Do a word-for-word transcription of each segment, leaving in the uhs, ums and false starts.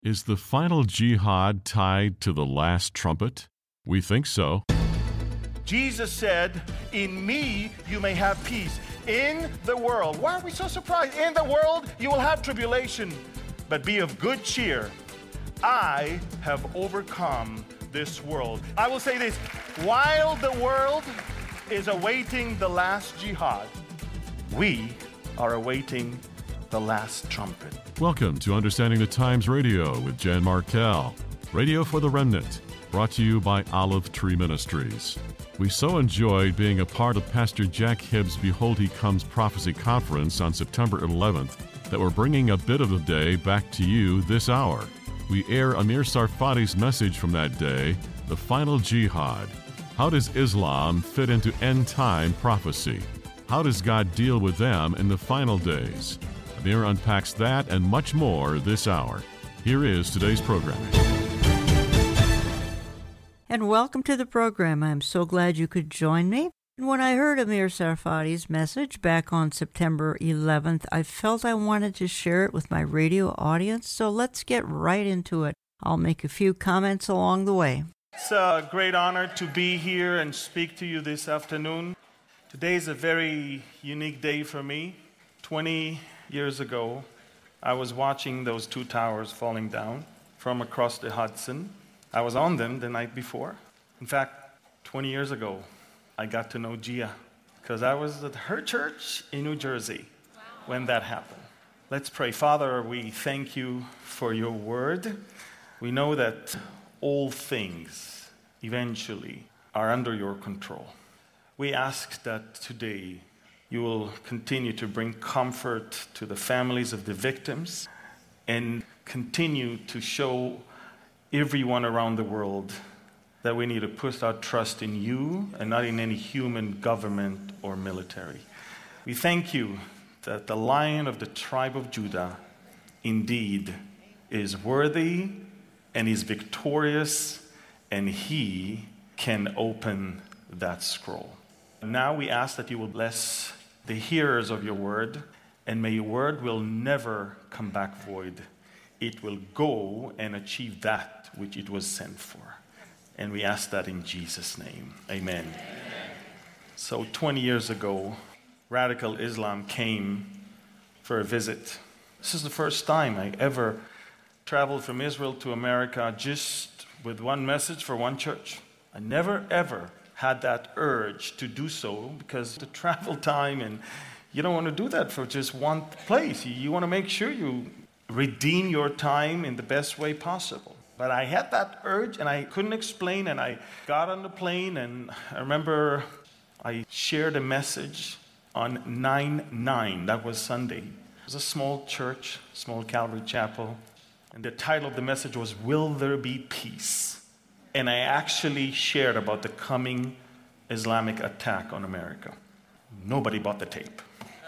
Is the final jihad tied to the last trumpet? We think so. Jesus said, in me you may have peace. In the world. Why are we so surprised? In the world you will have tribulation, but be of good cheer. I have overcome this world. I will say this, while the world is awaiting the last jihad, we are awaiting the last trumpet. Welcome to Understanding the Times Radio with Jan Markell. Radio for the Remnant, brought to you by Olive Tree Ministries. We so enjoyed being a part of Pastor Jack Hibbs' Behold He Comes Prophecy Conference on September eleventh that we're bringing a bit of the day back to you this hour. We air Amir Sarfati's message from that day, The Final Jihad. How does Islam fit into end-time prophecy? How does God deal with them in the final days? Amir unpacks that and much more this hour. Here is today's programming. And welcome to the program. I'm so glad you could join me. And when I heard Amir Sarfati's message back on September eleventh, I felt I wanted to share it with my radio audience, so let's get right into it. I'll make a few comments along the way. It's a great honor to be here and speak to you this afternoon. Today is a very unique day for me. Twenty years ago, I was watching those two towers falling down from across the Hudson. I was on them the night before. In fact, twenty years ago, I got to know Gia because I was at her church in New Jersey when that happened. Let's pray. Father, we thank you for your word. We know that all things eventually are under your control. We ask that today you will continue to bring comfort to the families of the victims and continue to show everyone around the world that we need to put our trust in you and not in any human government or military. We thank you that the Lion of the tribe of Judah indeed is worthy and is victorious, and he can open that scroll. Now we ask that you will bless the hearers of your word, and may your word will never come back void. It will go and achieve that which it was sent for. And we ask that in Jesus' name. Amen. Amen. So twenty years ago, radical Islam came for a visit. This is the first time I ever traveled from Israel to America just with one message for one church. I never ever had that urge to do so because the travel time, and you don't want to do that for just one place. You, you want to make sure you redeem your time in the best way possible. But I had that urge and I couldn't explain, and I got on the plane, and I remember I shared a message on nine nine. That was Sunday. It was a small church, small Calvary Chapel, and the title of the message was, Will There Be Peace? And I actually shared about the coming Islamic attack on America. Nobody bought the tape.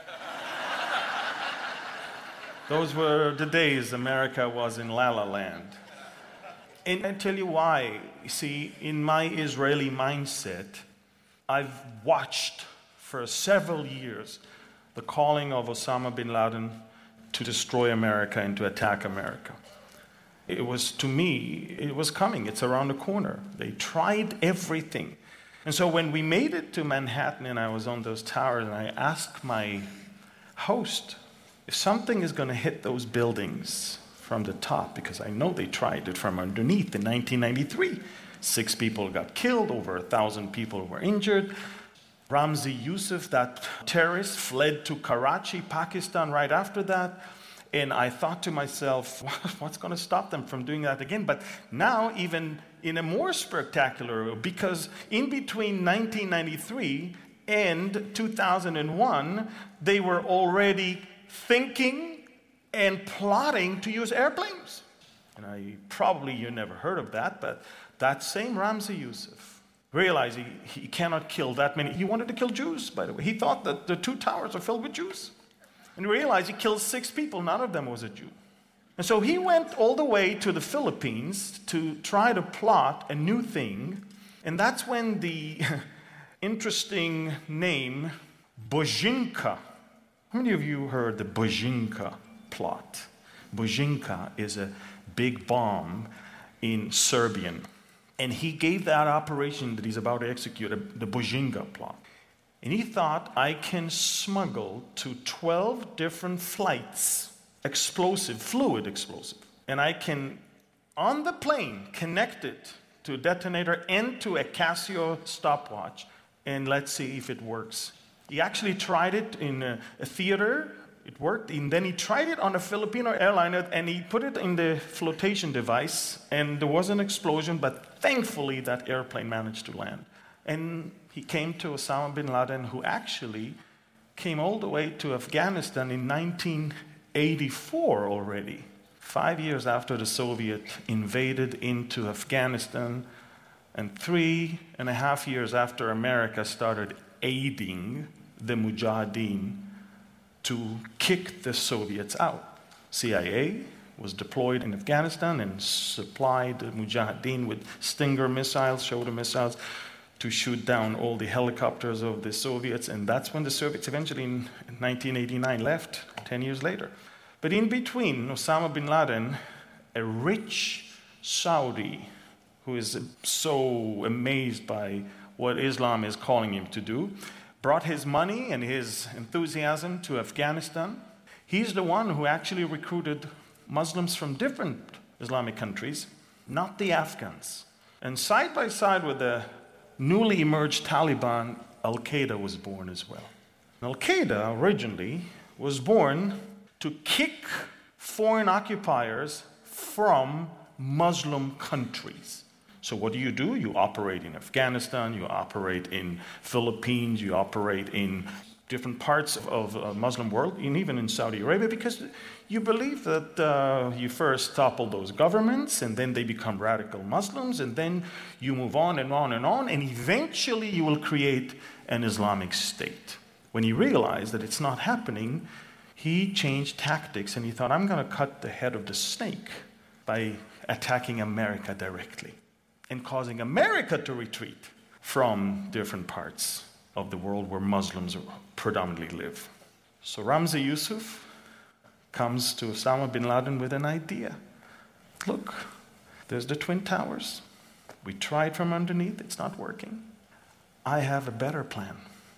Those were the days America was in La La Land. And I tell you why. You see, in my Israeli mindset, I've watched for several years the calling of Osama bin Laden to destroy America and to attack America. It was, to me, it was coming. It's around the corner. They tried everything. And so when we made it to Manhattan and I was on those towers, and I asked my host, if something is going to hit those buildings from the top, because I know they tried it from underneath in nineteen ninety-three. Six people got killed, over a thousand people were injured. Ramzi Youssef, that terrorist, fled to Karachi, Pakistan right after that. And I thought to myself, what's going to stop them from doing that again? But now, even in a more spectacular way, because in between nineteen ninety-three and two thousand one, they were already thinking and plotting to use airplanes. And I probably, you never heard of that, but that same Ramzi Youssef realized he, he cannot kill that many. He wanted to kill Jews, by the way. He thought that the two towers are filled with Jews. And realized he killed six people, none of them was a Jew. And so he went all the way to the Philippines to try to plot a new thing. And that's when the interesting name Bojinka. How many of you heard the Bojinka plot? Bojinka is a big bomb in Serbian. And he gave that operation that he's about to execute, the Bojinka plot. And he thought, I can smuggle to twelve different flights explosive, fluid explosive. And I can, on the plane, connect it to a detonator and to a Casio stopwatch, and let's see if it works. He actually tried it in a, a theater. It worked. And then he tried it on a Filipino airliner, and he put it in the flotation device, and there was an explosion, but thankfully that airplane managed to land. And he came to Osama bin Laden, who actually came all the way to Afghanistan in nineteen eighty-four already, five years after the Soviet invaded into Afghanistan, and three and a half years after America started aiding the Mujahideen to kick the Soviets out. C I A was deployed in Afghanistan and supplied the Mujahideen with Stinger missiles, shoulder missiles, to shoot down all the helicopters of the Soviets, and that's when the Soviets eventually in nineteen eighty-nine left, ten years later. But in between, Osama bin Laden, a rich Saudi who is so amazed by what Islam is calling him to do, brought his money and his enthusiasm to Afghanistan. He's the one who actually recruited Muslims from different Islamic countries, not the Afghans. And side by side with the newly emerged Taliban, Al-Qaeda was born as well. Al-Qaeda originally was born to kick foreign occupiers from Muslim countries. So what do you do? You operate in Afghanistan, you operate in Philippines, you operate in different parts of the uh, Muslim world, and even in Saudi Arabia, because you believe that uh, you first topple those governments, and then they become radical Muslims, and then you move on and on and on, and eventually you will create an Islamic state. When he realized that it's not happening, he changed tactics, and he thought, I'm going to cut the head of the snake by attacking America directly and causing America to retreat from different parts of the world where Muslims predominantly live. So Ramzi Youssef comes to Osama bin Laden with an idea. Look, there's the Twin Towers. We tried from underneath, it's not working. I have a better plan.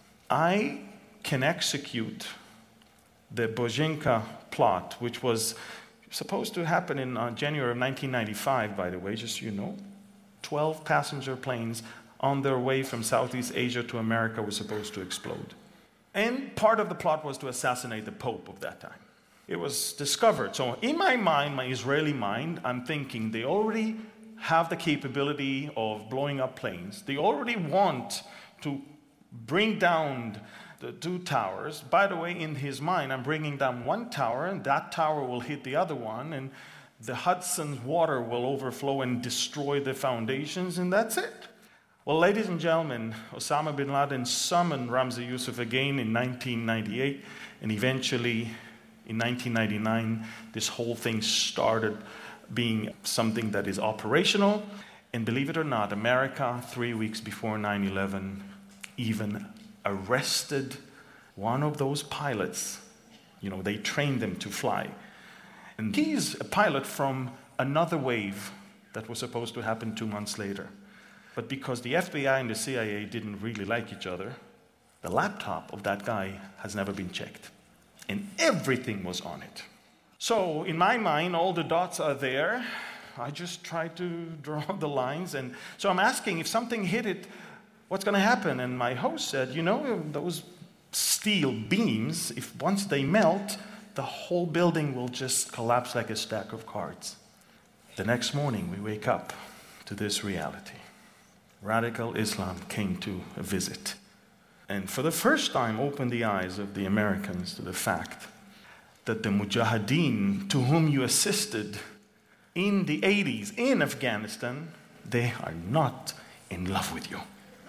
I can execute the Bojinka plot, which was supposed to happen in uh, January of nineteen ninety-five, by the way, just so you know. twelve passenger planes on their way from Southeast Asia to America were supposed to explode. And part of the plot was to assassinate the Pope of that time. It was discovered. So in my mind, my Israeli mind, I'm thinking they already have the capability of blowing up planes. They already want to bring down the two towers. By the way, in his mind, I'm bringing down one tower, and that tower will hit the other one, and the Hudson's water will overflow and destroy the foundations, and that's it. Well, ladies and gentlemen, Osama bin Laden summoned Ramzi Youssef again in nineteen ninety-eight, and eventually in nineteen ninety-nine, this whole thing started being something that is operational. And believe it or not, America, three weeks before nine eleven, even arrested one of those pilots. You know, they trained them to fly. And he's a pilot from another wave that was supposed to happen two months later. But because the F B I and the C I A didn't really like each other, the laptop of that guy has never been checked. And everything was on it. So in my mind, all the dots are there. I just try to draw the lines. And so I'm asking, if something hit it, what's going to happen? And my host said, you know, those steel beams, if once they melt, the whole building will just collapse like a stack of cards. The next morning, we wake up to this reality. Radical Islam came to visit, and for the first time opened the eyes of the Americans to the fact that the Mujahideen to whom you assisted in the eighties in Afghanistan, they are not in love with you.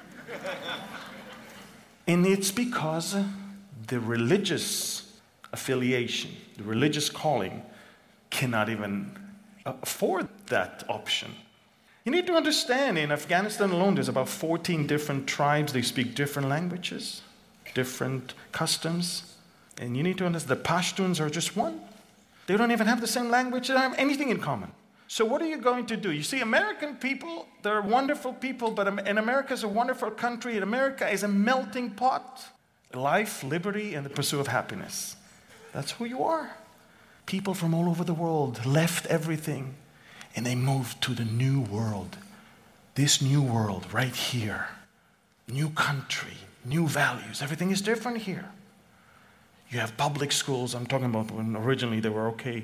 And it's because the religious affiliation, the religious calling, cannot even afford that option. You need to understand, in Afghanistan alone, there's about fourteen different tribes. They speak different languages, different customs. And you need to understand, the Pashtuns are just one. They don't even have the same language. They don't have anything in common. So what are you going to do? You see, American people, they're wonderful people, but and America is a wonderful country, and America is a melting pot. Life, liberty, and the pursuit of happiness. That's who you are. People from all over the world left everything, and they moved to the new world. This new world right here. New country, new values. Everything is different here. You have public schools. I'm talking about when originally they were okay.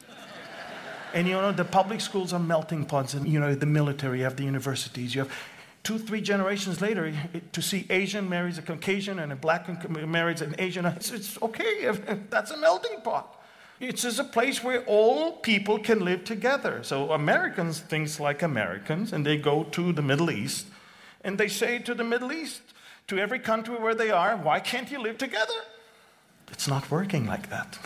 And you know, the public schools are melting pots. And you know, the military, you have the universities. You have two, three generations later to see Asian marries a Caucasian and a black marries an Asian. It's, it's okay. That's a melting pot. It's just a place where all people can live together. So Americans think like Americans, and they go to the Middle East, and they say to the Middle East, to every country where they are, why can't you live together? It's not working like that.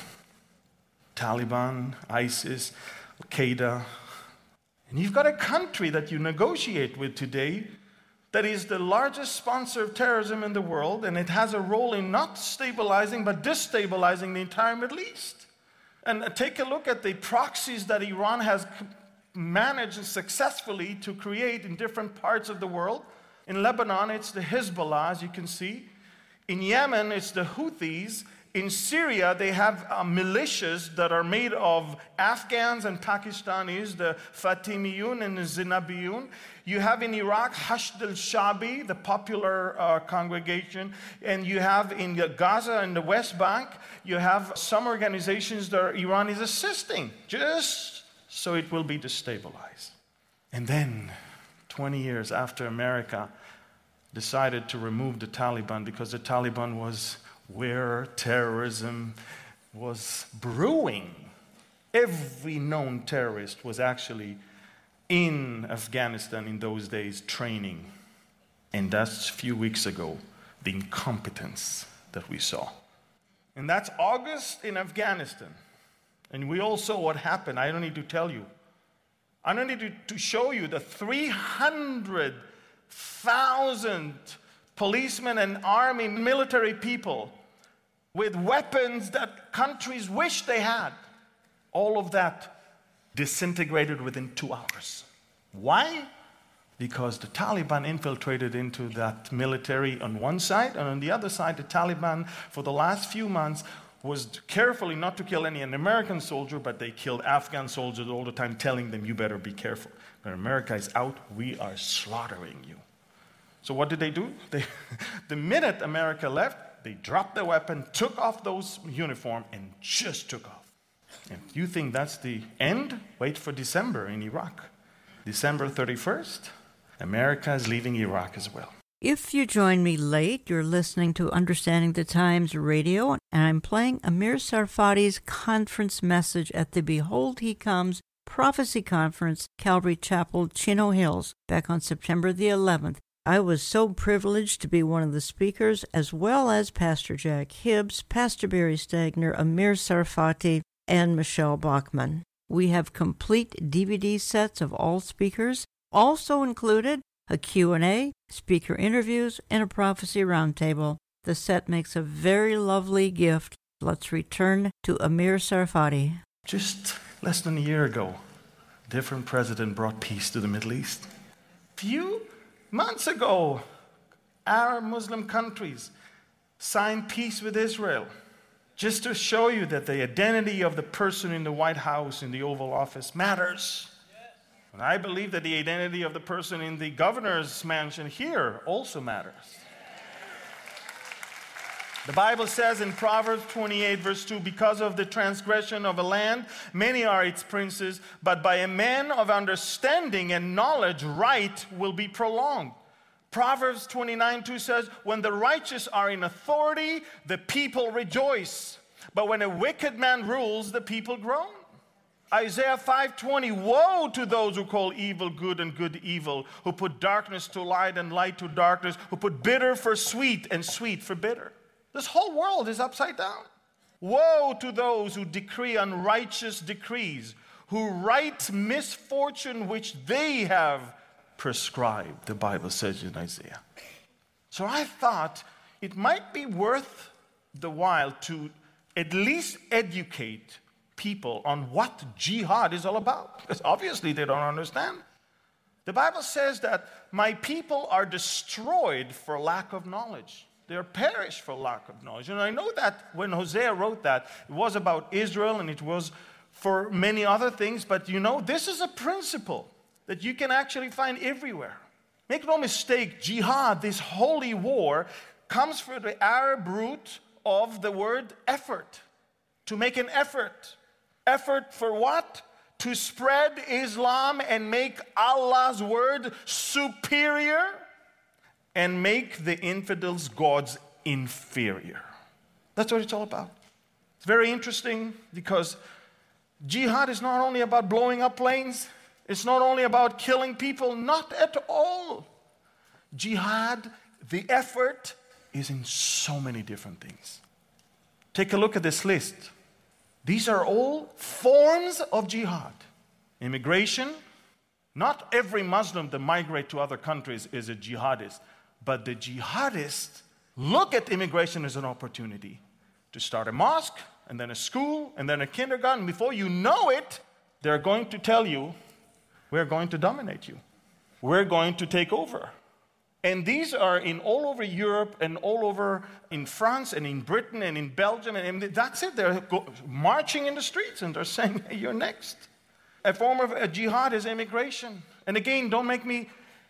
Taliban, ISIS, Al-Qaeda. And you've got a country that you negotiate with today that is the largest sponsor of terrorism in the world, and it has a role in not stabilizing but destabilizing the entire Middle East. And take a look at the proxies that Iran has managed successfully to create in different parts of the world. In Lebanon, it's the Hezbollah, as you can see. In Yemen, it's the Houthis. In Syria, they have uh, militias that are made of Afghans and Pakistanis, the Fatimiyun and the Zinabiyun. You have in Iraq, Hashd al-Shabi, the popular uh, congregation. And you have in Gaza and the West Bank, you have some organizations that Iran is assisting, just so it will be destabilized. And then, twenty years after America decided to remove the Taliban, because the Taliban was where terrorism was brewing. Every known terrorist was actually in Afghanistan in those days training. And that's a few weeks ago, the incompetence that we saw. And that's August in Afghanistan. And we all saw what happened. I don't need to tell you. I don't need to, to show you the three hundred thousand policemen and army military people with weapons that countries wish they had. All of that disintegrated within two hours. Why? Because the Taliban infiltrated into that military on one side, and on the other side, the Taliban, for the last few months, was carefully not to kill any American soldier, but they killed Afghan soldiers all the time, telling them, you better be careful. When America is out, we are slaughtering you. So what did they do? They, the minute America left, they dropped their weapon, took off those uniforms, and just took off. If you think that's the end, wait for December in Iraq. December thirty-first, America is leaving Iraq as well. If you join me late, you're listening to Understanding the Times radio, and I'm playing Amir Tsarfati's conference message at the Behold He Comes Prophecy Conference, Calvary Chapel, Chino Hills, back on September the eleventh. I was so privileged to be one of the speakers, as well as Pastor Jack Hibbs, Pastor Barry Stagner, Amir Tsarfati, and Michelle Bachman. We have complete D V D sets of all speakers, also included a Q and A, speaker interviews, and a prophecy roundtable. The set makes a very lovely gift. Let's return to Amir Tsarfati. Just less than a year ago, a different president brought peace to the Middle East. Few months ago, Arab Muslim countries signed peace with Israel, just to show you that the identity of the person in the White House, in the Oval Office, matters. And I believe that the identity of the person in the governor's mansion here also matters. The Bible says in Proverbs twenty-eight, verse two, because of the transgression of a land, many are its princes, but by a man of understanding and knowledge, right will be prolonged. Proverbs twenty-nine, two says, when the righteous are in authority, the people rejoice. But when a wicked man rules, the people groan. Isaiah five twenty, woe to those who call evil good and good evil, who put darkness to light and light to darkness, who put bitter for sweet and sweet for bitter. This whole world is upside down. Woe to those who decree unrighteous decrees, who write misfortune which they have prescribed, the Bible says in Isaiah. So I thought it might be worth the while to at least educate people on what jihad is all about, because obviously they don't understand. The Bible says that my people are destroyed for lack of knowledge. They are perished for lack of knowledge. And I know that when Hosea wrote that, it was about Israel and it was for many other things. But you know, this is a principle that you can actually find everywhere. Make no mistake, jihad, this holy war, comes from the Arab root of the word effort. To make an effort. Effort for what? To spread Islam and make Allah's word superior and make the infidels' gods inferior. That's what it's all about. It's very interesting because jihad is not only about blowing up planes, it's not only about killing people, not at all. Jihad, the effort, is in so many different things. Take a look at this list. These are all forms of jihad. Immigration. Not every Muslim that migrates to other countries is a jihadist. But the jihadists look at immigration as an opportunity to start a mosque, and then a school, and then a kindergarten. Before you know it, they're going to tell you, we're going to dominate you. We're going to take over. And these are in all over Europe and all over in France and in Britain and in Belgium. And that's it. They're go- marching in the streets and they're saying, hey, you're next. A form of a jihad is immigration. And again, don't make me,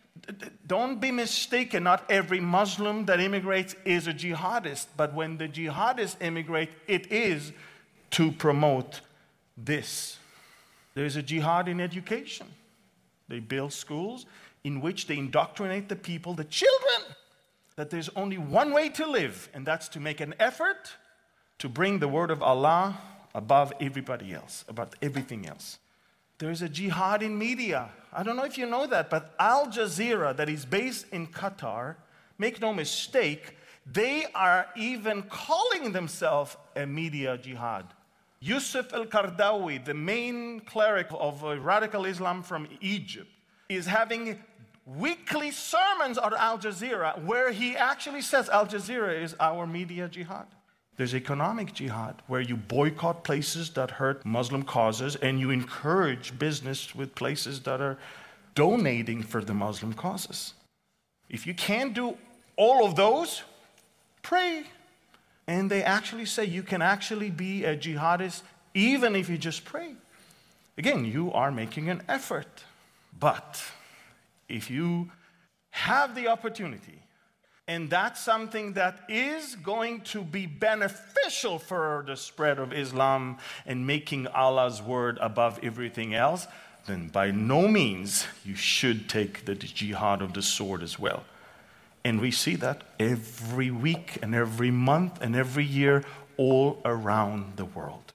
don't be mistaken. Not every Muslim that immigrates is a jihadist. But when the jihadists immigrate, it is to promote this. There's a jihad in education. They build schools in which they indoctrinate the people, the children, that there's only one way to live, and that's to make an effort to bring the word of Allah above everybody else, above everything else. There's a jihad in media. I don't know if you know that, but Al Jazeera, that is based in Qatar, make no mistake, they are even calling themselves a media jihad. Yusuf al-Qaradawi, the main cleric of uh, radical Islam from Egypt, is having weekly sermons on Al Jazeera where he actually says Al Jazeera is our media jihad. There's economic jihad where you boycott places that hurt Muslim causes and you encourage business with places that are donating for the Muslim causes. If you can't do all of those, pray. And they actually say you can actually be a jihadist even if you just pray. Again, you are making an effort. But if you have the opportunity, and that's something that is going to be beneficial for the spread of Islam and making Allah's word above everything else, then by no means you should take the jihad of the sword as well. And we see that every week and every month and every year all around the world.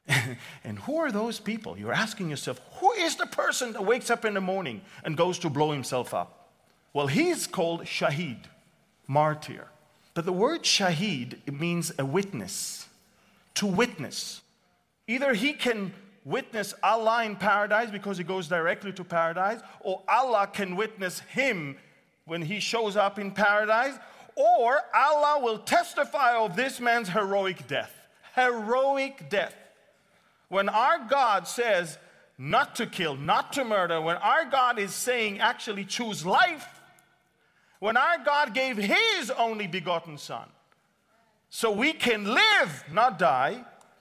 And who are those people? You're asking yourself, who is the person that wakes up in the morning and goes to blow himself up? Well, he's called shaheed, martyr. But the word shaheed, it means a witness, to witness. Either he can witness Allah in paradise because he goes directly to paradise, or Allah can witness him when he shows up in paradise, or Allah will testify of this man's heroic death. Heroic death. When our God says not to kill, not to murder, when our God is saying actually choose life, when our God gave his only begotten son, so we can live, not die,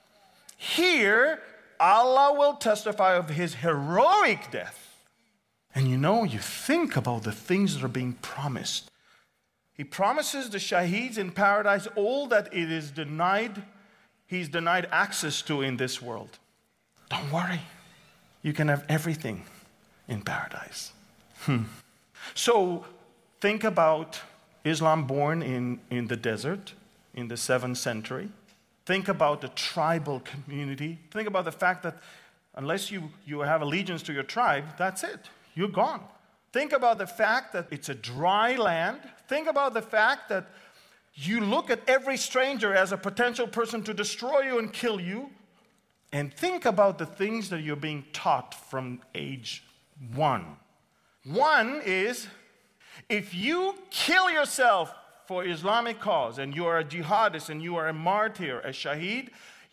here Allah will testify of his heroic death. And you know, you think about the things that are being promised. He promises the shaheeds in paradise all that it is denied, he's denied access to in this world. Don't worry. You can have everything in paradise. Hmm. So think about Islam born in, in the desert in the seventh century. Think about the tribal community. Think about the fact that unless you, you have allegiance to your tribe, that's it. You're gone. Think about the fact that it's a dry land. Think about the fact that you look at every stranger as a potential person to destroy you and kill you. And think about the things that you're being taught from age one. One is, if you kill yourself for Islamic cause and you are a jihadist and you are a martyr, a shaheed,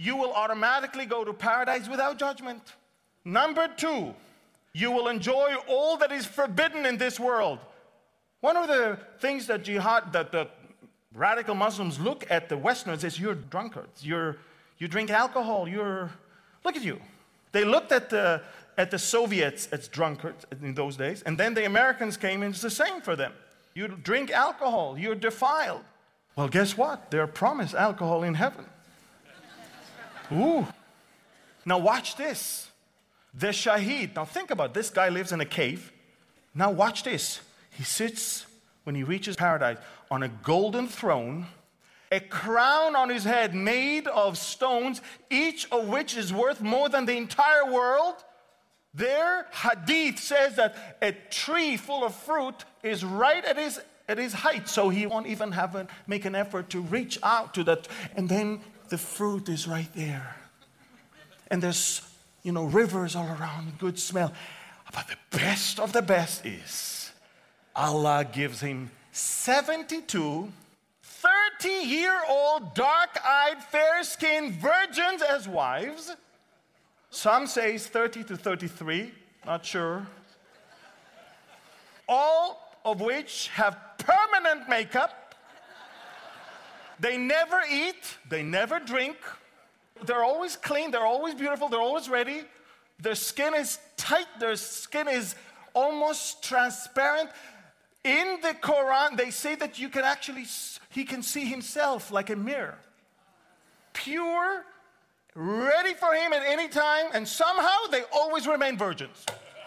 you will automatically go to paradise without judgment. Number two, you will enjoy all that is forbidden in this world. One of the things that jihad, that the radical Muslims look at the Westerners is you're drunkards, you're, you drink alcohol, you're, look at you. They looked at the, at the Soviets as drunkards in those days, and then the Americans came and it's the same for them. You drink alcohol, you're defiled. Well, guess what? They're promised alcohol in heaven. Ooh. Now watch this. The Shaheed. Now think about it. This guy lives in a cave. Now watch this. He sits, when he reaches paradise, on a golden throne, a crown on his head made of stones, each of which is worth more than the entire world. Their hadith says that a tree full of fruit is right at his at his height, so he won't even have a, make an effort to reach out to that. And then the fruit is right there. And there's, you know, rivers all around, good smell. But the best of the best is Allah gives him seventy-two thirty-year-old, dark-eyed, fair-skinned virgins as wives. Some say thirty to thirty-three, not sure. All of which have permanent makeup. They never eat, they never drink. They're always clean, they're always beautiful, they're always ready. Their skin is tight, their skin is almost transparent. In the Quran, they say that you can actually, he can see himself like a mirror. Pure, ready for him at any time, and somehow they always remain virgins.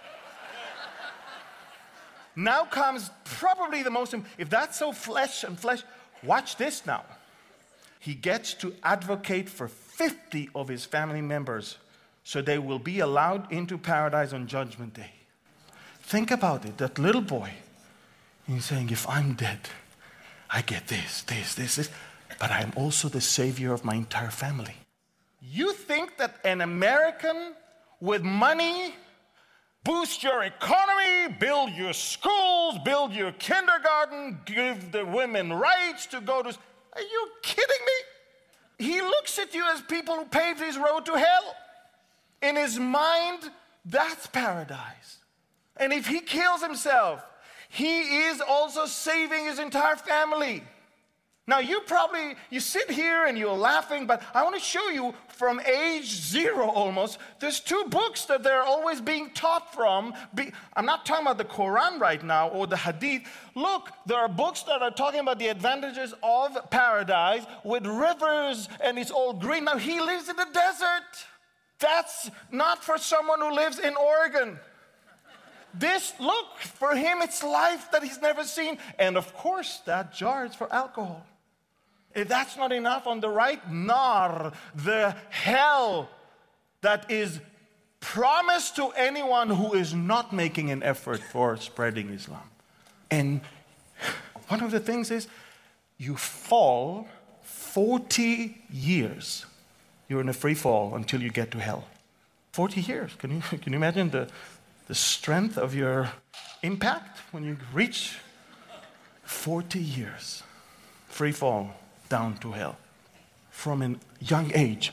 Now comes probably the most, if that's so flesh and flesh, watch this now. He gets to advocate for fifty of his family members so they will be allowed into paradise on Judgment Day. Think about it, that little boy, he's saying, if I'm dead, I get this, this, this, this, but I'm also the savior of my entire family. You think that an American with money boost your economy, build your schools, build your kindergarten, give the women rights to go to... Are you kidding me? He looks at you as people who paved his road to hell. In his mind, that's paradise. And if he kills himself, he is also saving his entire family. Now you probably, you sit here and you're laughing, but I want to show you from age zero almost, there's two books that they're always being taught from. Be, I'm not talking about the Quran right now or the Hadith. Look, there are books that are talking about the advantages of paradise with rivers and it's all green. Now he lives in the desert. That's not for someone who lives in Oregon. This, look, for him it's life that he's never seen. And of course that jar is for alcohol. If that's not enough, on the right, nar, the hell that is promised to anyone who is not making an effort for spreading Islam. And one of the things is, you fall forty years. You're in a free fall until you get to hell. forty years. Can you, can you imagine the, the strength of your impact when you reach forty years? Free fall down to hell from a young age.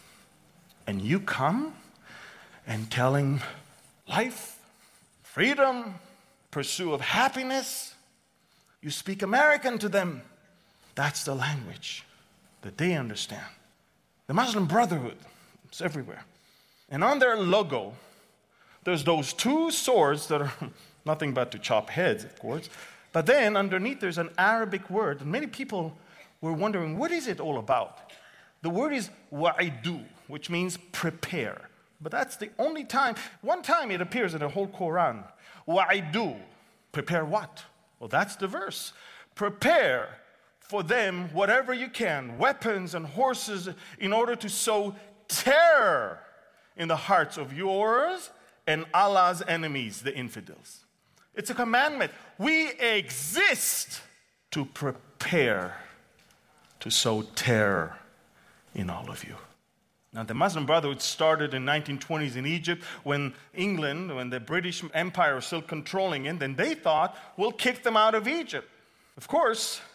And you come and telling life, freedom, pursuit of happiness. You speak American to them. That's the language that they understand. The Muslim Brotherhood, it's everywhere. And on their logo, there's those two swords that are nothing but to chop heads, of course. But then underneath there's an Arabic word, and many people were wondering, what is it all about? The word is wa'idu, which means prepare. But that's the only time, one time it appears in the whole Quran. Wa'idu, prepare what? Well, that's the verse. Prepare for them whatever you can, weapons and horses, in order to sow terror in the hearts of yours and Allah's enemies, the infidels. It's a commandment. We exist to prepare to sow terror in all of you. Now, the Muslim Brotherhood started in the nineteen twenties in Egypt when England, when the British Empire was still controlling it, then they thought, we'll kick them out of Egypt. Of course,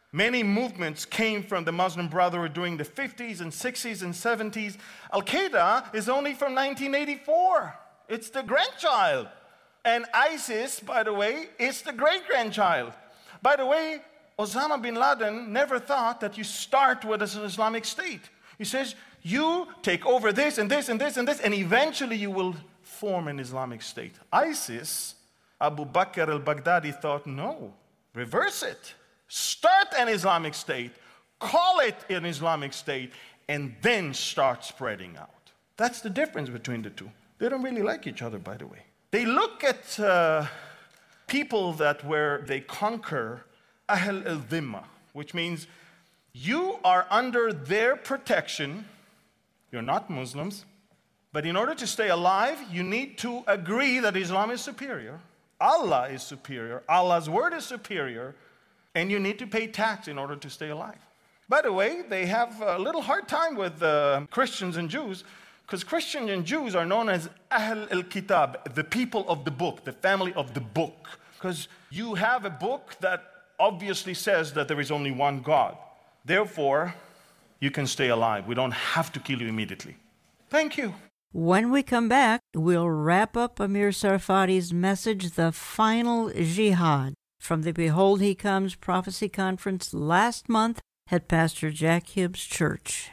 Many movements came from the Muslim Brotherhood during the fifties and sixties and seventies. Al-Qaeda is only from nineteen eighty-four. It's the grandchild. And ISIS, by the way, is the great-grandchild. By the way, Osama bin Laden never thought that you start with an Islamic State. He says, you take over this and this and this and this, and eventually you will form an Islamic State. ISIS, Abu Bakr al-Baghdadi thought, no, reverse it. Start an Islamic State, call it an Islamic State, and then start spreading out. That's the difference between the two. They don't really like each other, by the way. They look at uh, people that where they conquer Ahl al-Dhimma, which means you are under their protection. You're not Muslims, but in order to stay alive, you need to agree that Islam is superior, Allah is superior, Allah's word is superior, and you need to pay tax in order to stay alive. By the way, they have a little hard time with uh, Christians and Jews, because Christians and Jews are known as Ahl al-Kitab, the people of the book, the family of the book. Because you have a book that obviously says that there is only one God. Therefore, you can stay alive. We don't have to kill you immediately. Thank you. When we come back, we'll wrap up Amir Tsarfati's message, The Final Jihad, from the Behold He Comes Prophecy Conference last month at Pastor Jack Hibbs Church.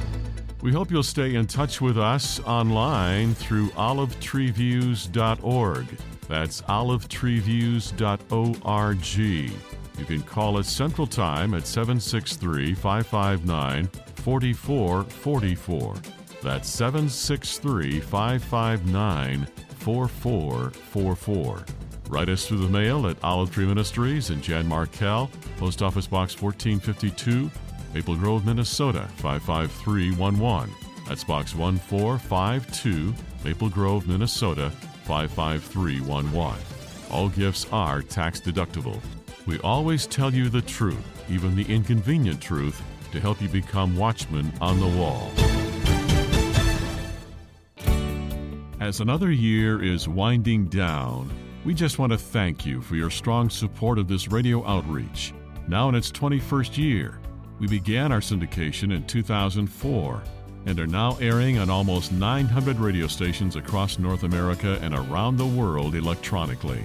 We hope you'll stay in touch with us online through olive tree views dot org. That's olive tree views dot org. You can call us Central Time at seven six three, five five nine, four four four four. That's seven six three, five five nine, four four four four. Write us through the mail at Olive Tree Ministries and Jan Markell, Post Office Box fourteen fifty-two, Maple Grove, Minnesota, five five three one one. That's Box one four five two, Maple Grove, Minnesota, five five three one one. All gifts are tax deductible. We always tell you the truth, even the inconvenient truth, to help you become watchmen on the wall. As another year is winding down, we just want to thank you for your strong support of this radio outreach. Now in its twenty-first year, we began our syndication in two thousand four and are now airing on almost nine hundred radio stations across North America and around the world electronically.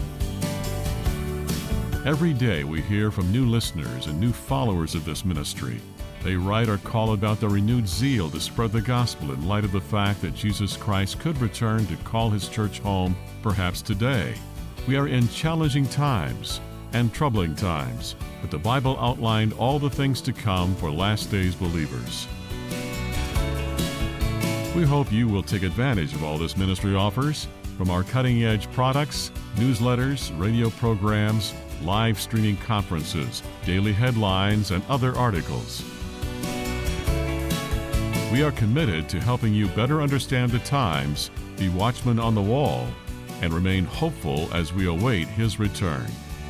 Every day we hear from new listeners and new followers of this ministry. They write or call about the renewed zeal to spread the gospel in light of the fact that Jesus Christ could return to call his church home perhaps today. We are in challenging times and troubling times, but the Bible outlined all the things to come for last days believers. We hope you will take advantage of all this ministry offers, from our cutting-edge products, newsletters, radio programs, live streaming conferences, daily headlines, and other articles. We are committed to helping you better understand the times, be watchmen on the wall, and remain hopeful as we await his return.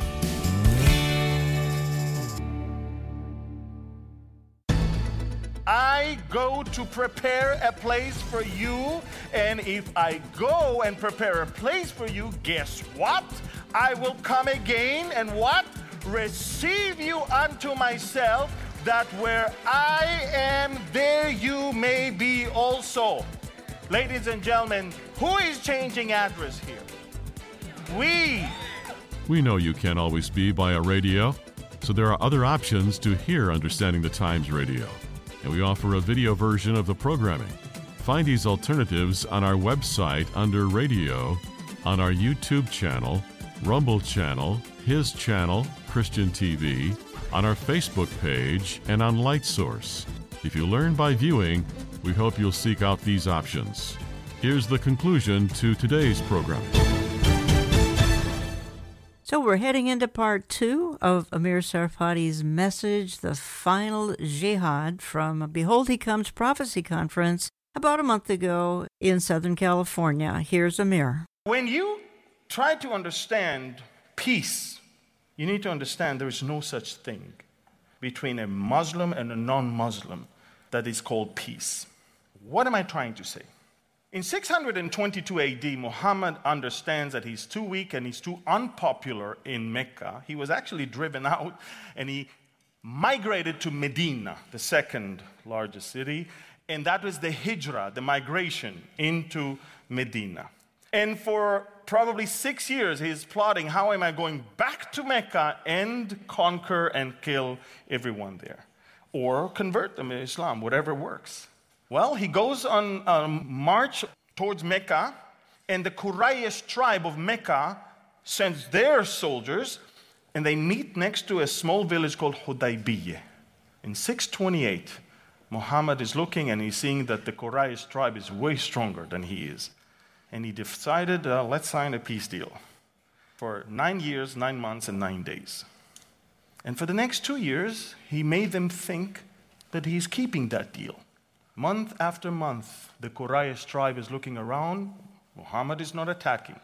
I go to prepare a place for you, and if I go and prepare a place for you, guess what? I will come again and what? Receive you unto myself, that where I am, there you may be also. Ladies and gentlemen, who is changing address here? We. We know you can't always be by a radio, so there are other options to hear Understanding the Times Radio, and we offer a video version of the programming. Find these alternatives on our website under radio, on our YouTube channel, Rumble channel, His channel, Christian T V, on our Facebook page, and on LightSource. If you learn by viewing, we hope you'll seek out these options. Here's the conclusion to today's program. So we're heading into part two of Amir Tsarfati's message, The Final Jihad, from Behold He Comes Prophecy Conference about a month ago in Southern California. Here's Amir. When you try to understand peace, you need to understand there is no such thing between a Muslim and a non-Muslim that is called peace. What am I trying to say? In six hundred twenty-two A D, Muhammad understands that he's too weak and he's too unpopular in Mecca. He was actually driven out, and he migrated to Medina, the second largest city, and that was the hijrah, the migration into Medina. And for probably six years, he's plotting, how am I going back to Mecca and conquer and kill everyone there? Or convert them to Islam, whatever works. Well, he goes on a march towards Mecca, and the Quraysh tribe of Mecca sends their soldiers, and they meet next to a small village called Hudaybiyah. In six twenty-eight, Muhammad is looking and he's seeing that the Quraysh tribe is way stronger than he is. And he decided, uh, let's sign a peace deal for nine years, nine months, and nine days. And for the next two years, he made them think that he's keeping that deal. Month after month, the Quraysh tribe is looking around. Muhammad is not attacking.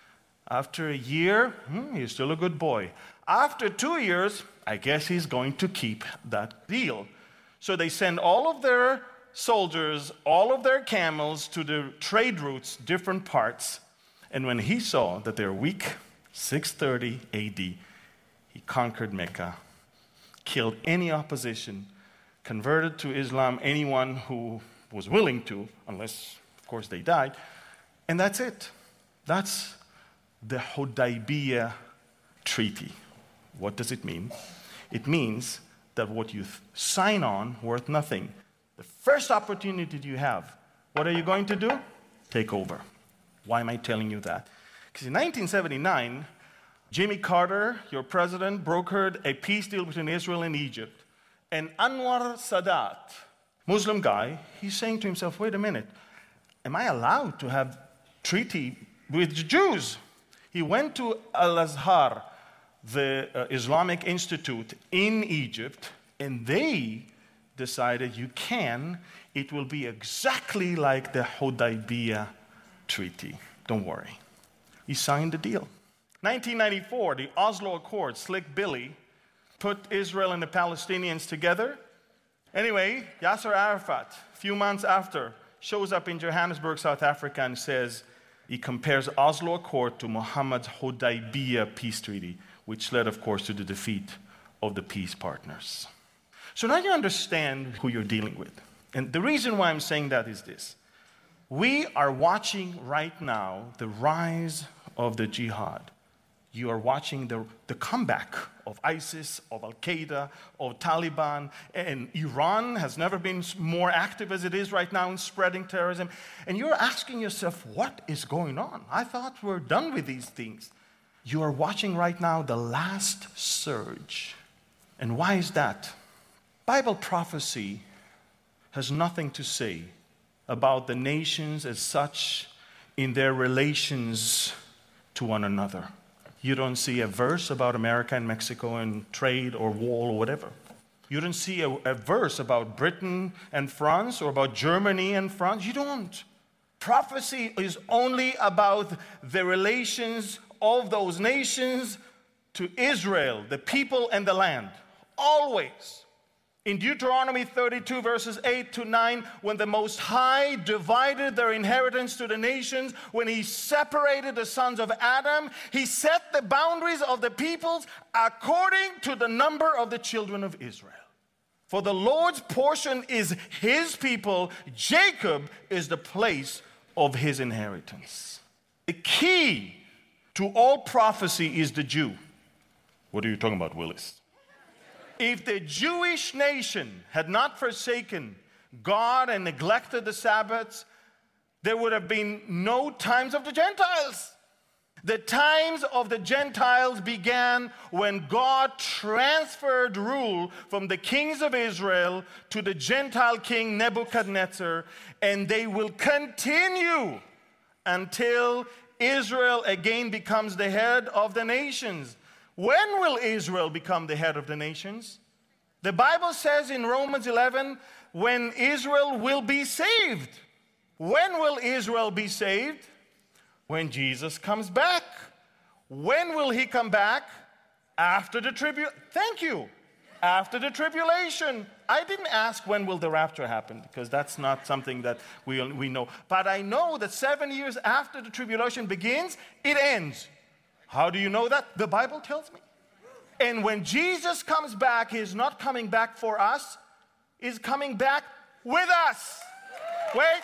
After a year, hmm, he's still a good boy. After two years, I guess he's going to keep that deal. So they send all of their soldiers, all of their camels to the trade routes, different parts. And when he saw that they're weak, six thirty A D, he conquered Mecca, killed any opposition, converted to Islam anyone who was willing to, unless, of course, they died. And that's it. That's the Hudaybiyah Treaty. What does it mean? It means that what you th- sign on worth nothing. The first opportunity you have, what are you going to do? Take over. Why am I telling you that? Because in nineteen seventy-nine, Jimmy Carter, your president, brokered a peace deal between Israel and Egypt. And Anwar Sadat, Muslim guy, he's saying to himself, wait a minute, am I allowed to have treaty with the Jews? He went to Al-Azhar, the uh, Islamic Institute in Egypt, and they decided you can. It will be exactly like the Hudaybiyah Treaty. Don't worry. He signed the deal. nineteen ninety-four, the Oslo Accords, Slick Billy, put Israel and the Palestinians together. Anyway, Yasser Arafat, a few months after, shows up in Johannesburg, South Africa, and says, he compares Oslo Accord to Muhammad's Hudaybiyah peace treaty, which led, of course, to the defeat of the peace partners. So now you understand who you're dealing with. And the reason why I'm saying that is this. We are watching right now the rise of the jihad. You are watching the, the comeback of ISIS, of Al-Qaeda, of Taliban, and Iran has never been more active as it is right now in spreading terrorism. And you're asking yourself, what is going on? I thought we're done with these things. You are watching right now the last surge. And why is that? Bible prophecy has nothing to say about the nations as such in their relations to one another. You don't see a verse about America and Mexico and trade or war or whatever. You don't see a, a verse about Britain and France or about Germany and France. You don't. Prophecy is only about the relations of those nations to Israel, the people and the land. Always. In Deuteronomy thirty-two, verses eight to nine, when the Most High divided their inheritance to the nations, when he separated the sons of Adam, he set the boundaries of the peoples according to the number of the children of Israel. For the Lord's portion is his people, Jacob is the place of his inheritance. The key to all prophecy is the Jew. What are you talking about, Willis? If the Jewish nation had not forsaken God and neglected the Sabbaths, there would have been no times of the Gentiles. The times of the Gentiles began when God transferred rule from the kings of Israel to the Gentile king Nebuchadnezzar, and they will continue until Israel again becomes the head of the nations. When will Israel become the head of the nations? The Bible says in Romans eleven, when Israel will be saved. When will Israel be saved? When Jesus comes back. When will he come back? After the tribulation. Thank you. After the tribulation. I didn't ask when will the rapture happen, because that's not something that we, we know. But I know that seven years after the tribulation begins, it ends. How do you know that? The Bible tells me. And when Jesus comes back, he's not coming back for us, he's coming back with us. Wait.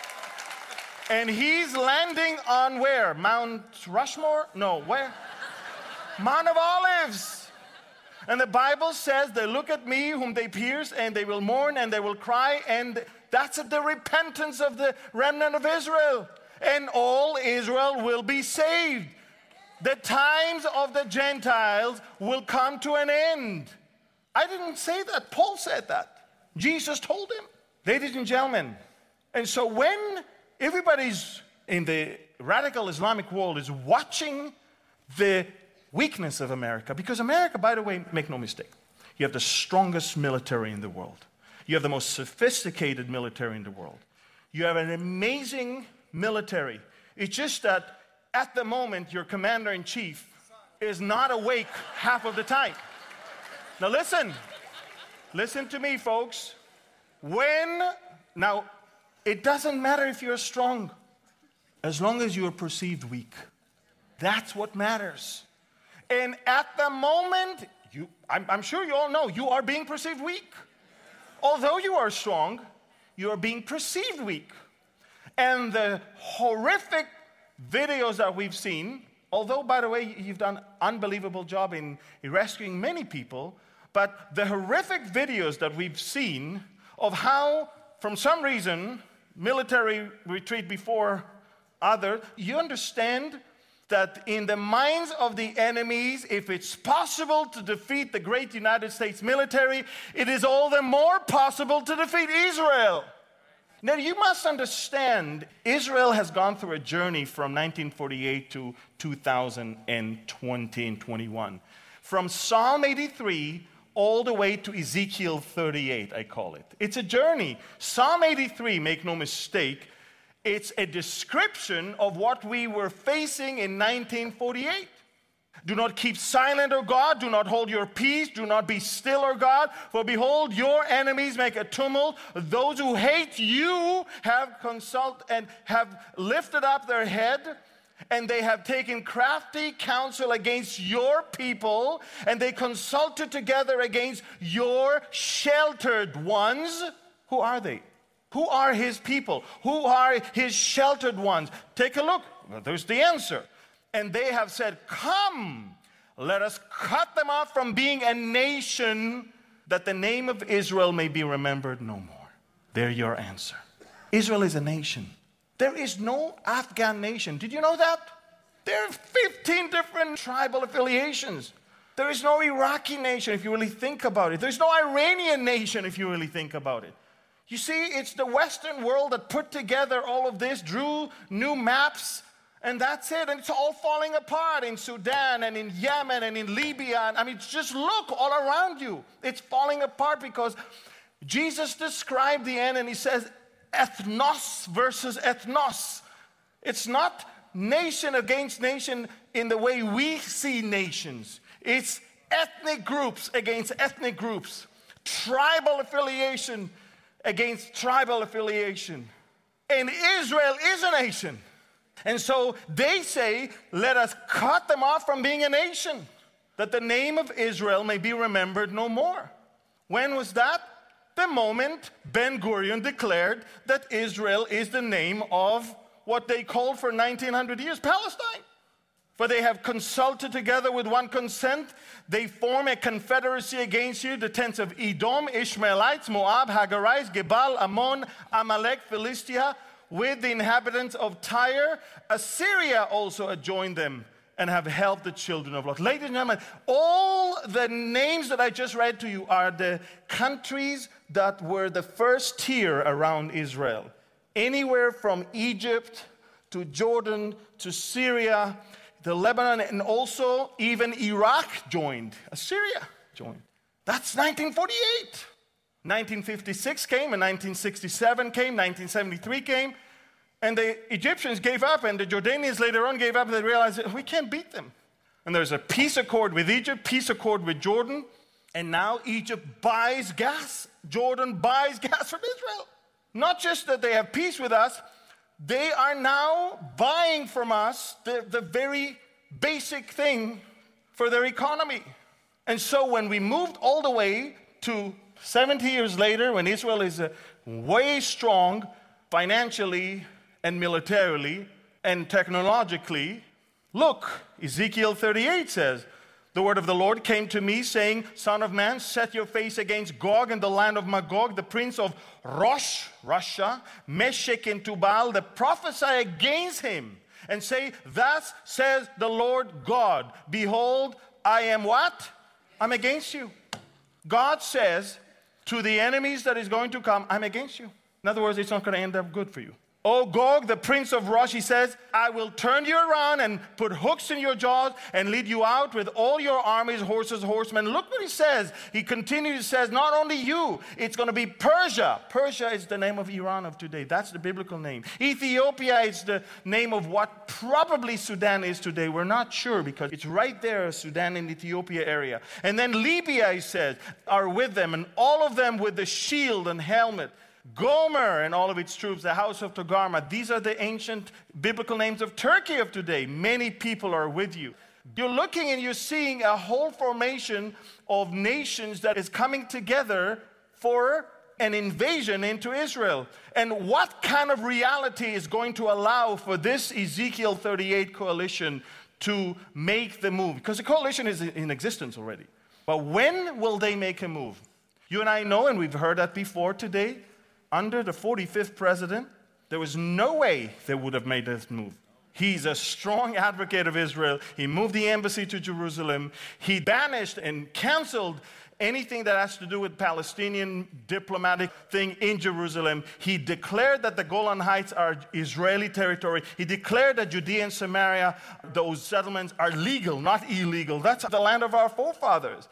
And he's landing on where? Mount Rushmore? No, where? Mount of Olives. And the Bible says, they look at me whom they pierced, and they will mourn and they will cry, and that's the repentance of the remnant of Israel. And all Israel will be saved. The times of the Gentiles will come to an end. I didn't say that. Paul said that. Jesus told him. Ladies and gentlemen, and so when everybody's in the radical Islamic world is watching the weakness of America, because America, by the way, make no mistake, you have the strongest military in the world. You have the most sophisticated military in the world. You have an amazing military. It's just that at the moment, your commander-in-chief is not awake half of the time. Now listen, listen to me, folks. When, now, it doesn't matter if you're strong, as long as you are perceived weak. That's what matters. And at the moment, you, I'm, I'm sure you all know, you are being perceived weak. Although you are strong, you are being perceived weak. And the horrific videos that we've seen, although, by the way, you've done an unbelievable job in, in rescuing many people, but the horrific videos that we've seen of how, from some reason, military retreat before others, you understand that in the minds of the enemies, if it's possible to defeat the great United States military, it is all the more possible to defeat Israel. Now, you must understand, Israel has gone through a journey from nineteen forty-eight to two thousand twenty and twenty-one. From Psalm eighty-three all the way to Ezekiel thirty-eight, I call it. It's a journey. Psalm eighty-three, make no mistake, it's a description of what we were facing in nineteen forty-eight. Do not keep silent, O God. Do not hold your peace. Do not be still, O God. For behold, your enemies make a tumult. Those who hate you have consult and have lifted up their head, and they have taken crafty counsel against your people, and they consulted together against your sheltered ones. Who are they? Who are his people? Who are his sheltered ones? Take a look. Well, there's the answer. And they have said, come, let us cut them off from being a nation, that the name of Israel may be remembered no more. There your answer. Israel is a nation. There is no Afghan nation. Did you know that? There are fifteen different tribal affiliations. There is no Iraqi nation, if you really think about it. There's no Iranian nation, if you really think about it. You see, it's the Western world that put together all of this, drew new maps, and that's it. And it's all falling apart in Sudan and in Yemen and in Libya. I mean, just look all around you. It's falling apart because Jesus described the end, and he says, ethnos versus ethnos. It's not nation against nation in the way we see nations. It's ethnic groups against ethnic groups. Tribal affiliation against tribal affiliation. And Israel is a nation. And so they say, let us cut them off from being a nation, that the name of Israel may be remembered no more. When was that? The moment Ben-Gurion declared that Israel is the name of what they called for nineteen hundred years, Palestine. For they have consulted together with one consent. They form a confederacy against you, the tents of Edom, Ishmaelites, Moab, Hagarites, Gebal, Ammon, Amalek, Philistia, with the inhabitants of Tyre. Assyria also had joined them and have helped the children of Lot. Ladies and gentlemen, all the names that I just read to you are the countries that were the first tier around Israel. Anywhere from Egypt to Jordan to Syria, the Lebanon, and also even Iraq joined. Assyria joined. That's nineteen forty-eight. nineteen fifty-six came, and nineteen sixty-seven came, nineteen seventy-three came, and the Egyptians gave up, and the Jordanians later on gave up, and they realized that we can't beat them. And there's a peace accord with Egypt, peace accord with Jordan, and now Egypt buys gas. Jordan buys gas from Israel. Not just that they have peace with us, they are now buying from us the, the very basic thing for their economy. And so when we moved all the way to seventy years later, when Israel is uh, way strong financially and militarily and technologically, look, Ezekiel thirty-eight says, the word of the Lord came to me, saying, Son of man, set your face against Gog in the land of Magog, the prince of Rosh, Russia, Meshech and Tubal, that prophesy against him, and say, Thus says the Lord God, behold, I am what? I'm against you. God says to the enemies that is going to come, I'm against you. In other words, it's not going to end up good for you. O Gog, the prince of Rosh, he says, I will turn you around and put hooks in your jaws and lead you out with all your armies, horses, horsemen. Look what he says. He continues, he says, not only you, it's going to be Persia. Persia is the name of Iran of today. That's the biblical name. Ethiopia is the name of what probably Sudan is today. We're not sure because it's right there, Sudan and Ethiopia area. And then Libya, he says, are with them, and all of them with the shield and helmet. Gomer and all of its troops, the house of Togarmah. These are the ancient biblical names of Turkey of today. Many people are with you. You're looking and you're seeing a whole formation of nations that is coming together for an invasion into Israel. And what kind of reality is going to allow for this Ezekiel thirty-eight coalition to make the move? Because the coalition is in existence already. But when will they make a move? You and I know, and we've heard that before today, under the forty-fifth president, there was no way they would have made this move. He's a strong advocate of Israel. He moved the embassy to Jerusalem. He banished and canceled anything that has to do with Palestinian diplomatic thing in Jerusalem. He declared that the Golan Heights are Israeli territory. He declared that Judea and Samaria, those settlements, are legal, not illegal. That's the land of our forefathers.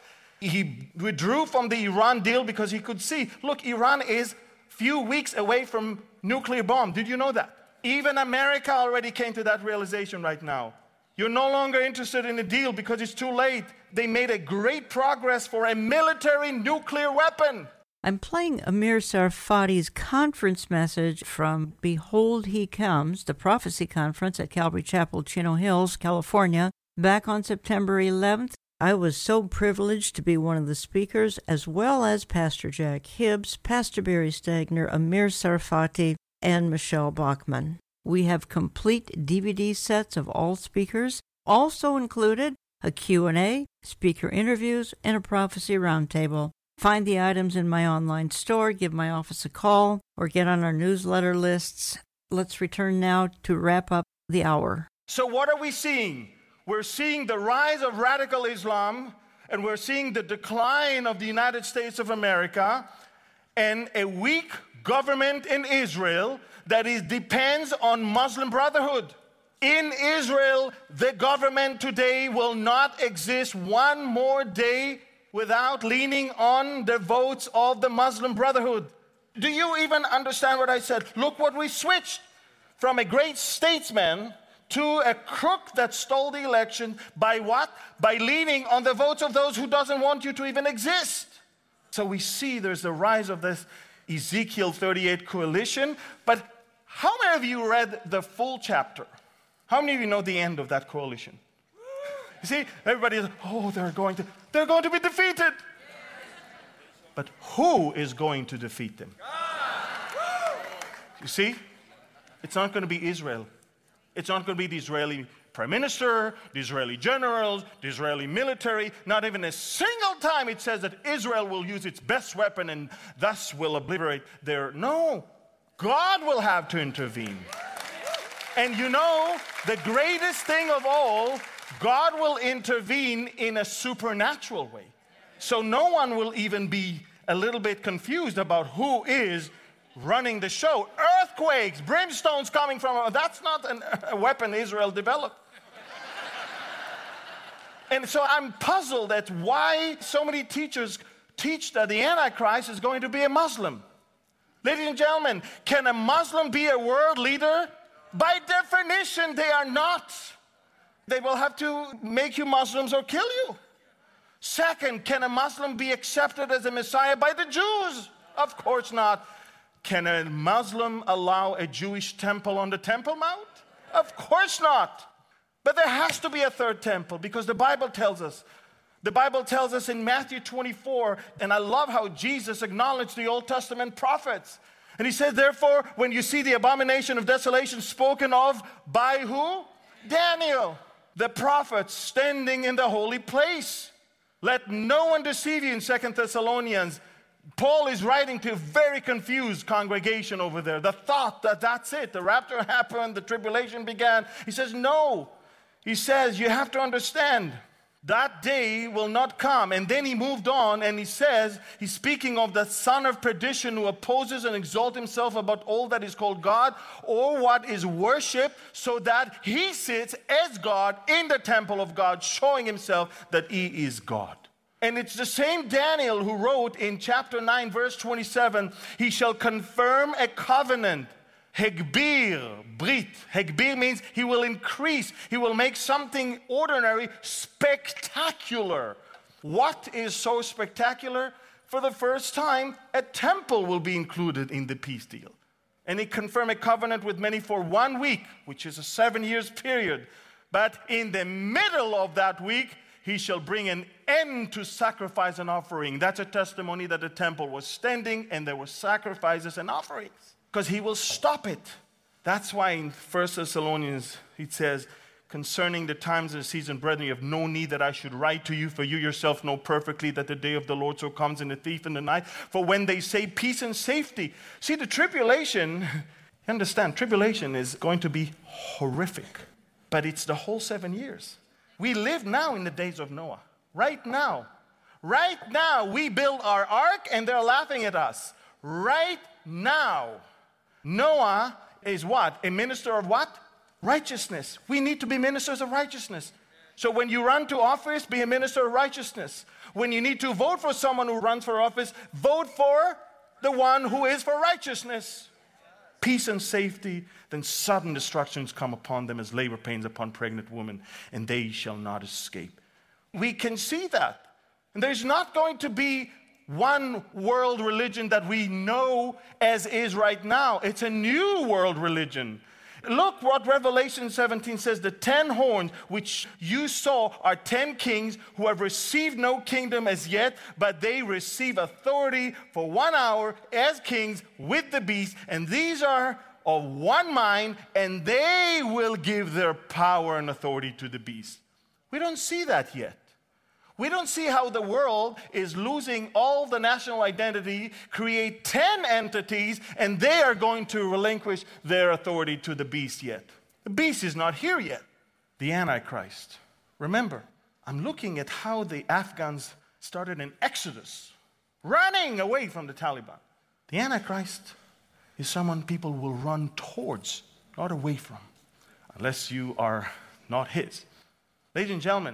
He withdrew from the Iran deal because he could see, look, Iran is few weeks away from nuclear bomb. Did you know that? Even America already came to that realization right now. You're no longer interested in a deal because it's too late. They made a great progress for a military nuclear weapon. I'm playing Amir Tsarfati's conference message from Behold He Comes, the prophecy conference at Calvary Chapel, Chino Hills, California, back on September eleventh. I was so privileged to be one of the speakers, as well as Pastor Jack Hibbs, Pastor Barry Stagner, Amir Tsarfati, and Michelle Bachman. We have complete D V D sets of all speakers, also included a Q and A, speaker interviews, and a prophecy roundtable. Find the items in my online store, give my office a call, or get on our newsletter lists. Let's return now to wrap up the hour. So what are we seeing? We're seeing the rise of radical Islam, and we're seeing the decline of the United States of America, and a weak government in Israel that is, depends on Muslim Brotherhood. In Israel, the government today will not exist one more day without leaning on the votes of the Muslim Brotherhood. Do you even understand what I said? Look what we switched from a great statesman to a crook that stole the election by what? By leaning on the votes of those who doesn't want you to even exist. So we see there's the rise of this Ezekiel thirty-eight coalition. But how many of you read the full chapter? How many of you know the end of that coalition? You see, everybody is, oh, they're going to, they're going to be defeated. But who is going to defeat them? You see, it's not going to be Israel. It's not going to be the Israeli prime minister, the Israeli generals, the Israeli military. Not even a single time it says that Israel will use its best weapon and thus will obliterate their... No, God will have to intervene. And you know, the greatest thing of all, God will intervene in a supernatural way. So no one will even be a little bit confused about who is running the show. Earthquakes, brimstones coming from, that's not an, a weapon Israel developed. And so I'm puzzled at why so many teachers teach that the Antichrist is going to be a Muslim. Ladies and gentlemen, can a Muslim be a world leader? By definition, they are not. They will have to make you Muslims or kill you. Second, can a Muslim be accepted as a Messiah by the Jews? Of course not. Can a Muslim allow a Jewish temple on the Temple Mount? Of course not. But there has to be a third temple because the Bible tells us The Bible tells us in Matthew twenty-four, and I love how Jesus acknowledged the Old Testament prophets. And he said, therefore, when you see the abomination of desolation spoken of by who? Daniel, the prophet standing in the holy place. Let no one deceive you in Second Thessalonians. Paul is writing to a very confused congregation over there. The thought that that's it. The rapture happened, the tribulation began. He says, no. He says, you have to understand, that day will not come. And then he moved on and he says, he's speaking of the son of perdition who opposes and exalts himself about all that is called God or what is worshipped, so that he sits as God in the temple of God, showing himself that he is God. And it's the same Daniel who wrote in chapter nine, verse twenty-seven, he shall confirm a covenant. Hegbir, Brit. Hegbir means he will increase. He will make something ordinary spectacular. What is so spectacular? For the first time, a temple will be included in the peace deal. And he confirmed a covenant with many for one week, which is a seven years period. But in the middle of that week, he shall bring an end to sacrifice and offering. That's a testimony that the temple was standing and there were sacrifices and offerings. Because he will stop it. That's why in First Thessalonians it says, concerning the times and the season, brethren, you have no need that I should write to you, for you yourself know perfectly that the day of the Lord so comes in a thief in the night. For when they say peace and safety, see the tribulation, understand, tribulation is going to be horrific. But it's the whole seven years. We live now in the days of Noah. Right now. Right now we build our ark and they're laughing at us. Right now. Noah is what? A minister of what? Righteousness. We need to be ministers of righteousness. So when you run to office, be a minister of righteousness. When you need to vote for someone who runs for office, vote for the one who is for righteousness. Peace and safety, then sudden destructions come upon them as labor pains upon pregnant women, and they shall not escape. We can see that. And there's not going to be one world religion that we know as is right now. It's a new world religion. Look what Revelation seventeen says. The ten horns which you saw are ten kings who have received no kingdom as yet, but they receive authority for one hour as kings with the beast. And these are of one mind, and they will give their power and authority to the beast. We don't see that yet. We don't see how the world is losing all the national identity, create ten entities, and they are going to relinquish their authority to the beast yet. The beast is not here yet. The Antichrist. Remember, I'm looking at how the Afghans started an exodus, running away from the Taliban. The Antichrist is someone people will run towards, not away from, unless you are not his. Ladies and gentlemen,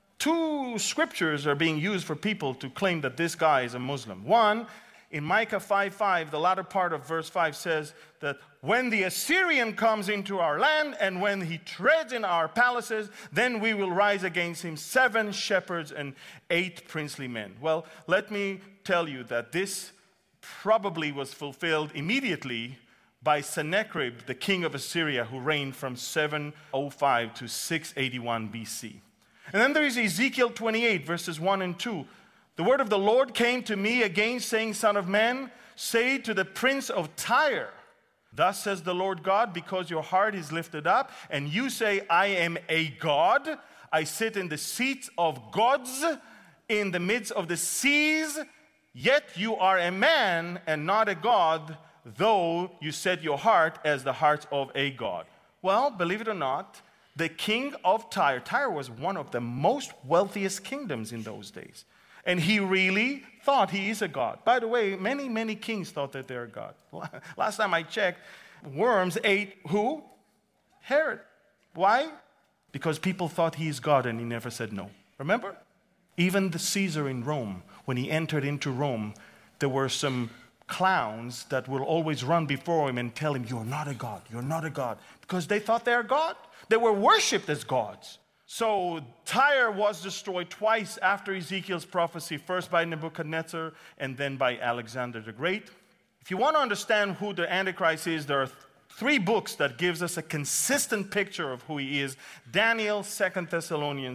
two scriptures are being used for people to claim that this guy is a Muslim. One, in Micah five five, the latter part of verse five says that when the Assyrian comes into our land and when he treads in our palaces, then we will rise against him seven shepherds and eight princely men. Well, let me tell you that this probably was fulfilled immediately by Sennacherib, the king of Assyria, who reigned from seven oh five to six eighty-one B C. And then there is Ezekiel twenty-eight, verses one and two. The word of the Lord came to me again, saying, Son of man, say to the prince of Tyre, thus says the Lord God, because your heart is lifted up, and you say, I am a God. I sit in the seats of gods in the midst of the seas, yet you are a man and not a God, though you set your heart as the heart of a God. Well, believe it or not, the king of Tyre, Tyre was one of the most wealthiest kingdoms in those days. And he really thought he is a god. By the way, many, many kings thought that they're a god. Last time I checked, worms ate who? Herod. Why? Because people thought he is God and he never said no. Remember? Even the Caesar in Rome, when he entered into Rome, there were some clowns that will always run before him and tell him, you're not a god, you're not a god. Because they thought they're God. They were worshipped as gods. So Tyre was destroyed twice after Ezekiel's prophecy, first by Nebuchadnezzar and then by Alexander the Great. If you want to understand who the Antichrist is, there are th- three books that gives us a consistent picture of who he is: Daniel, Second Thessalonians,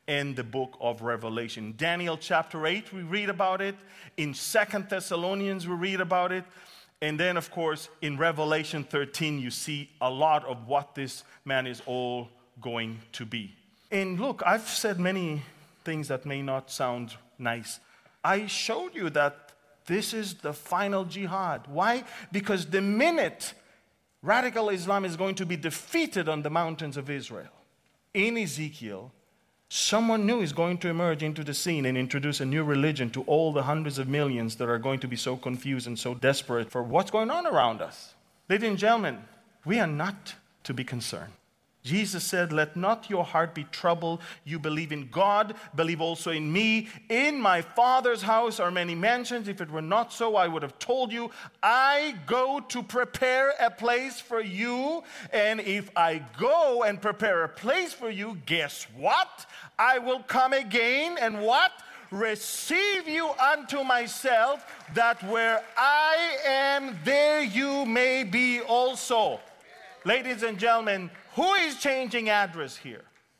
in the book of Revelation. Daniel chapter eight, we read about it. In Second Thessalonians, we read about it. And then, of course, in Revelation thirteen, you see a lot of what this man is all going to be. And look, I've said many things that may not sound nice. I showed you that this is the final jihad. Why? Because the minute radical Islam is going to be defeated on the mountains of Israel, in Ezekiel, someone new is going to emerge into the scene and introduce a new religion to all the hundreds of millions that are going to be so confused and so desperate for what's going on around us. Ladies and gentlemen, we are not to be concerned. Jesus said, let not your heart be troubled. You believe in God, believe also in me. In my Father's house are many mansions. If it were not so, I would have told you. I go to prepare a place for you. And if I go and prepare a place for you, guess what? I will come again and what? Receive you unto myself, that where I am, there you may be also. Ladies and gentlemen, who is changing address here?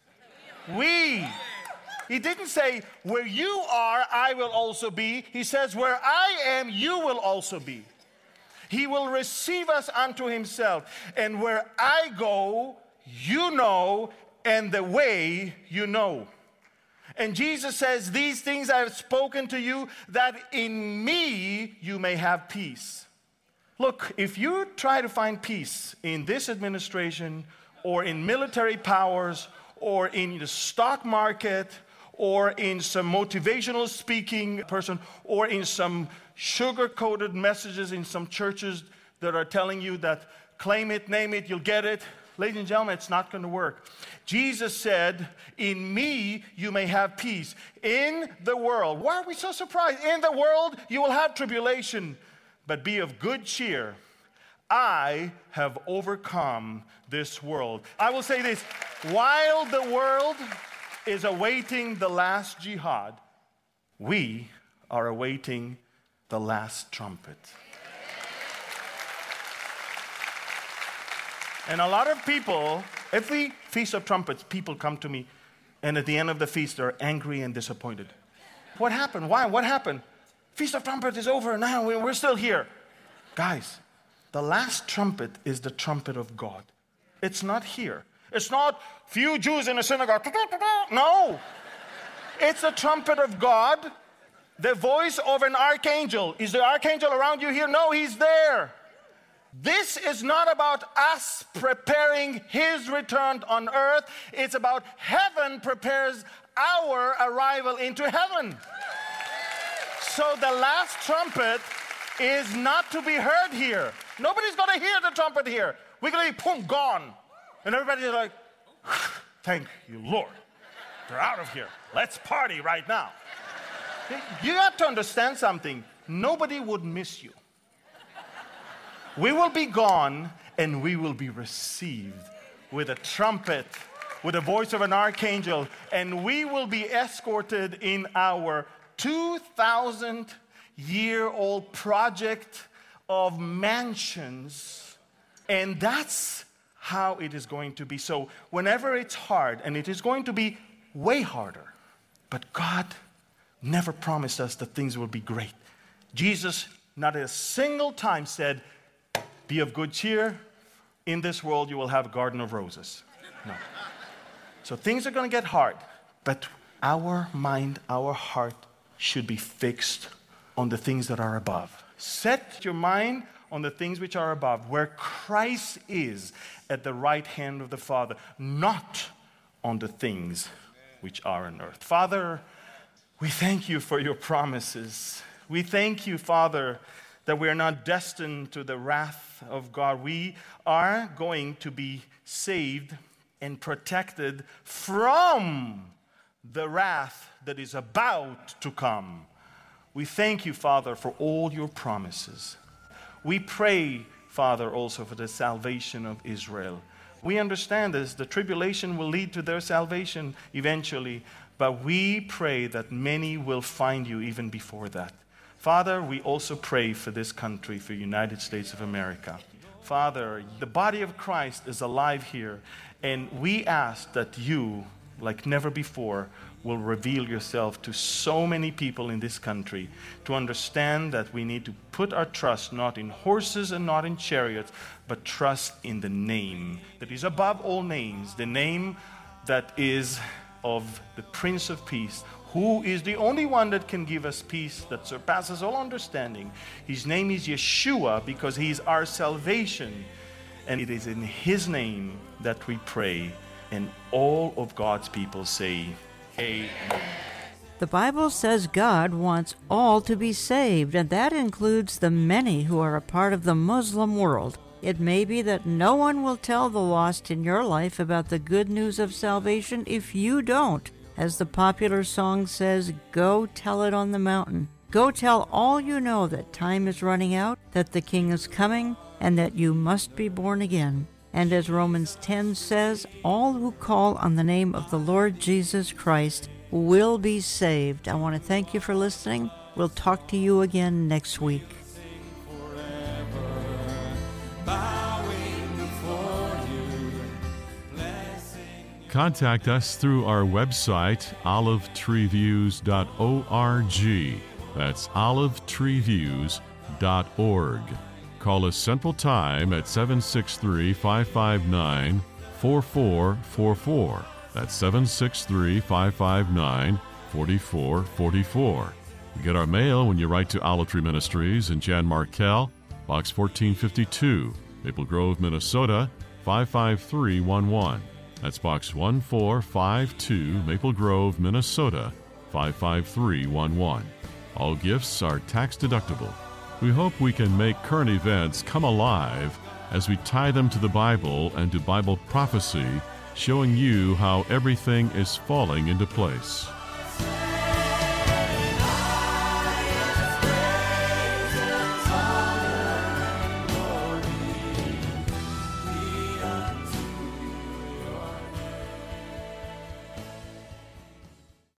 We. He didn't say, where you are, I will also be. He says, where I am, you will also be. He will receive us unto himself. And where I go, you know, and the way you know. And Jesus says, these things I have spoken to you, that in me you may have peace. Look, if you try to find peace in this administration, or in military powers, or in the stock market, or in some motivational speaking person, or in some sugar-coated messages in some churches that are telling you that claim it, name it, you'll get it. Ladies and gentlemen, it's not going to work. Jesus said, in me you may have peace. In the world. Why are we so surprised? In the world you will have tribulation, but be of good cheer. I have overcome this world. I will say this, while the world is awaiting the last jihad, we are awaiting the last trumpet. And a lot of people, every Feast of Trumpets, people come to me, and at the end of the feast, they're angry and disappointed. What happened? Why? What happened? Feast of Trumpets is over now, we're still here. Guys, the last trumpet is the trumpet of God. It's not here. It's not few Jews in a synagogue. No. It's the trumpet of God, the voice of an archangel. Is the archangel around you here? No, he's there. This is not about us preparing his return on earth. It's about heaven prepares our arrival into heaven. So the last trumpet is not to be heard here. Nobody's going to hear the trumpet here. We're going to be, boom, gone. And everybody's like, thank you, Lord. They're out of here. Let's party right now. You have to understand something. Nobody would miss you. We will be gone, and we will be received with a trumpet, with the voice of an archangel, and we will be escorted in our two thousand year old project of mansions, and that's how it is going to be. So whenever it's hard, and it is going to be way harder, but God never promised us that things will be great. Jesus not a single time said, be of good cheer, in this world you will have a garden of roses. No. So things are going to get hard, but our mind, our heart should be fixed on the things that are above. Set your mind on the things which are above, where Christ is at the right hand of the Father, not on the things which are on earth. Father, we thank you for your promises. We thank you, Father, that we are not destined to the wrath of God. We are going to be saved and protected from the wrath that is about to come. We thank you, Father, for all your promises. We pray, Father, also for the salvation of Israel. We understand this. The tribulation will lead to their salvation eventually, but we pray that many will find you even before that. Father, we also pray for this country, for the United States of America. Father, the body of Christ is alive here, and we ask that you, like never before, will reveal yourself to so many people in this country to understand that we need to put our trust not in horses and not in chariots, but trust in the name that is above all names, the name that is of the Prince of Peace, who is the only one that can give us peace that surpasses all understanding. His name is Yeshua because he is our salvation, and it is in his name that we pray, and all of God's people say, Amen. The Bible says God wants all to be saved, and that includes the many who are a part of the Muslim world. It may be that no one will tell the lost in your life about the good news of salvation if you don't. As the popular song says, go tell it on the mountain. Go tell all you know that time is running out, that the King is coming, and that you must be born again. And as Romans ten says, all who call on the name of the Lord Jesus Christ will be saved. I want to thank you for listening. We'll talk to you again next week. Contact us through our website, olive tree views dot org. That's olive tree views dot org. Call us Central Time at seven six three, five five nine, four four four four. That's seven six three, five five nine, four four four four. You get our mail when you write to Olive Tree Ministries in Jan Markell, Box fourteen fifty-two, Maple Grove, Minnesota, five five three one one. That's Box one four five two, Maple Grove, Minnesota, five five three one one. All gifts are tax deductible. We hope we can make current events come alive as we tie them to the Bible and to Bible prophecy, showing you how everything is falling into place.